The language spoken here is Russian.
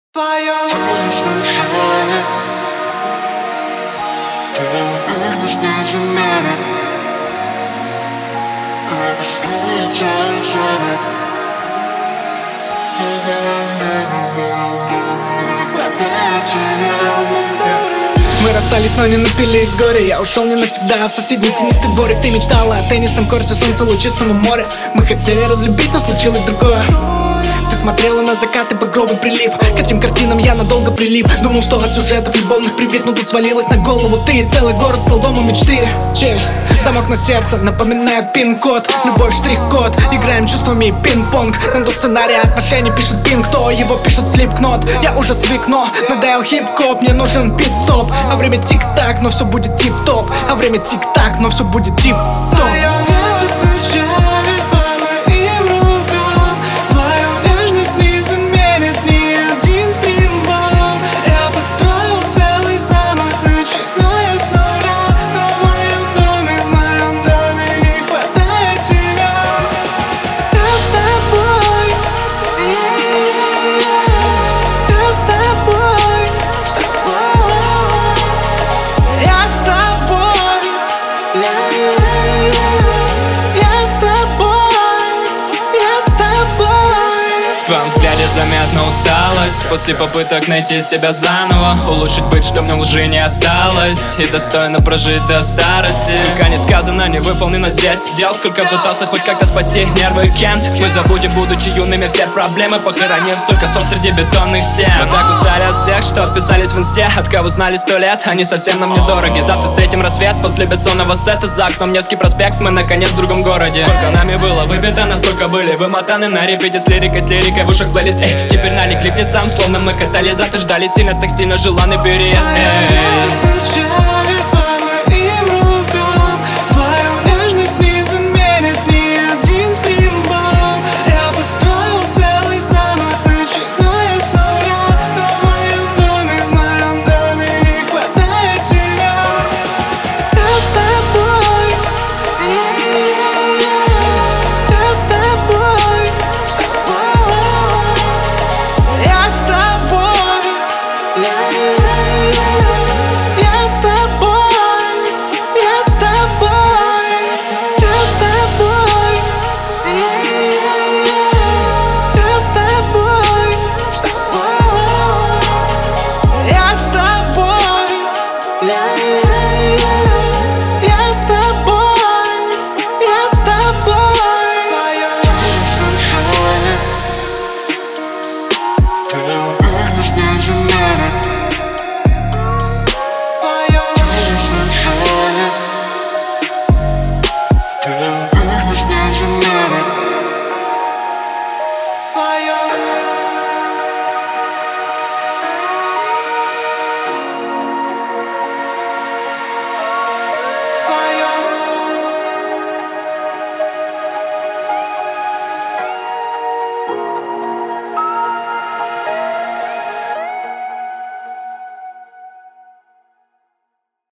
твоем. Мы расстались, но не напились горя. Я ушел не навсегда в соседний тенистый дворик. Ты мечтала о теннисном корте, солнце, лучистому море. Мы хотели разлюбить, но случилось другое. Ты смотрела на закат и багровый прилив. К этим картинам я надолго прилип. Думал, что от сюжетов любовных привет, но тут свалилась на голову ты. И целый город стал домом мечты. Чей? Замок на сердце напоминает пин-код. Любовь штрих-код, играем чувствами и пинг-понг. Нам до сценария отношений пишет Пинк, кто его пишет Слипкнот. Я уже свик, но надоел хип-хоп. Мне нужен пит-стоп. А время тик-так, но все будет тип-топ. А время тик-так, но все будет тип-топ. В твоем взгляде заметна усталость после попыток найти себя заново. Улучшить быть, что в нем лжи не осталось, и достойно прожить до старости. Сколько не сказано, не выполнено здесь дел. Сколько пытался хоть как-то спасти нервы Кент. Мы забудем, будучи юными, все проблемы, похоронив столько ссор среди бетонных стен. Мы так устали от всех, что отписались в инсте. От кого знали 100 лет, они совсем нам недороги. Завтра встретим рассвет после бессонного сета. За окном Невский проспект, мы наконец в другом городе. Сколько нами было выпито, насколько были вымотаны на репите с лирикой в ушах плейлист. Теперь налегли к лицам, словно мы катализатор. Ждали сильно, так сильно желанный переезд.